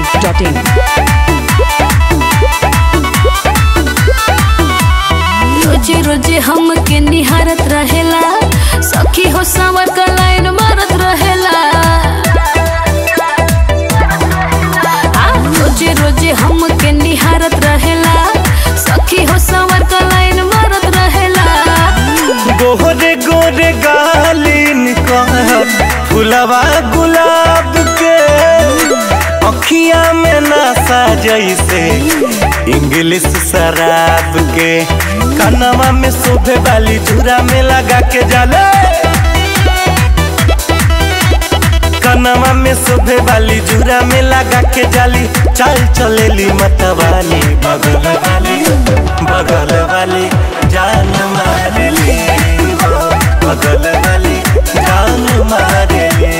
biharmasti.in। रोजे रोजे हमके निहारत रहेला, सखी हो सावर का लाइन मारत रहेला। रोजे रोजे हमके निहारत रहेला, सखी हो सावर का लाइन मारत रहेला। गोरे गोरे गालिन फुलवा गुलाब के अखिया में नशा जैसे इंग्लिश शराब के। कनवा में शोभे वाली झूरा में लगा के जाले, कनवा में शोभे वाली झूरा में लगा के जाली। चल चलेली मतवाली बगल वाली जान मारेली, बगल वाली जान मारेली।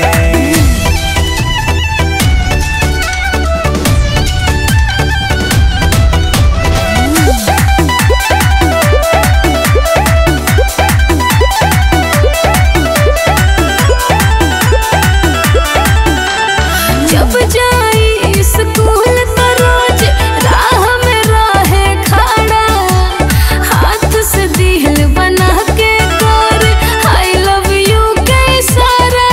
जब जाई स्कूल तो रोज राह में रहे खड़ा, हाथ से दिल बना के कर आई लव यू के इशारा।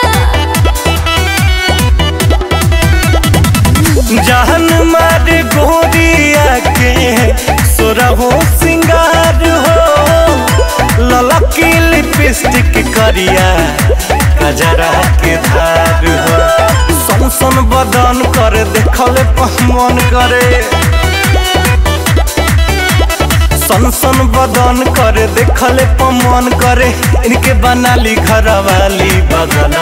जान मारे गोरिया के सोरहो सिंगार हो, ललकी लिपस्टिक करिया कजरा के धार हो। सन सन बदन करे देखले पहमन करे, सन सन बदन करे देखले पमन करे। इनके बनाली घर वाली बगल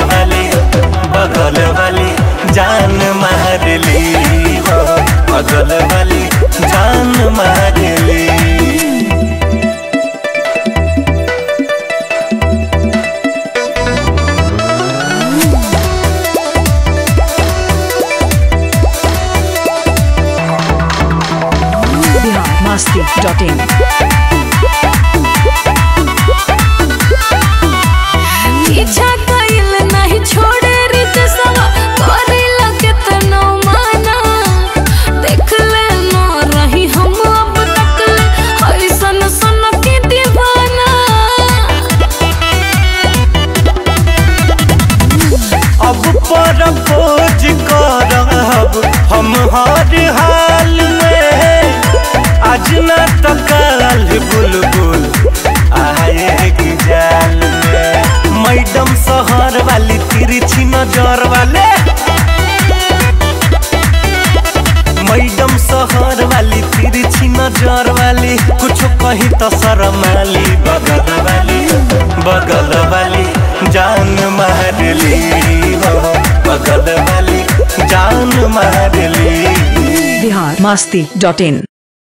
वाली जान मारली, हो बगल वाली जान मारली। biharmasti.in। पीछा कइल नहीं छोड़े रित सवा, करे लगे तनो माना। देख ले न रही हम अब तक ले, ऐसन सन की दीवाना। अब प्रपोज करब हम हर हाल में, आज न तो कल बुलबुल आएगी जाल में। मैडम शहर वाली तिरछी नजर वाले, मैडम शहर वाली तिरछी नजर वाली। कुछ कही तो शर्माली, बगल वाली जान मारली, हो बगल वाली जान मारली। biharmasti.in।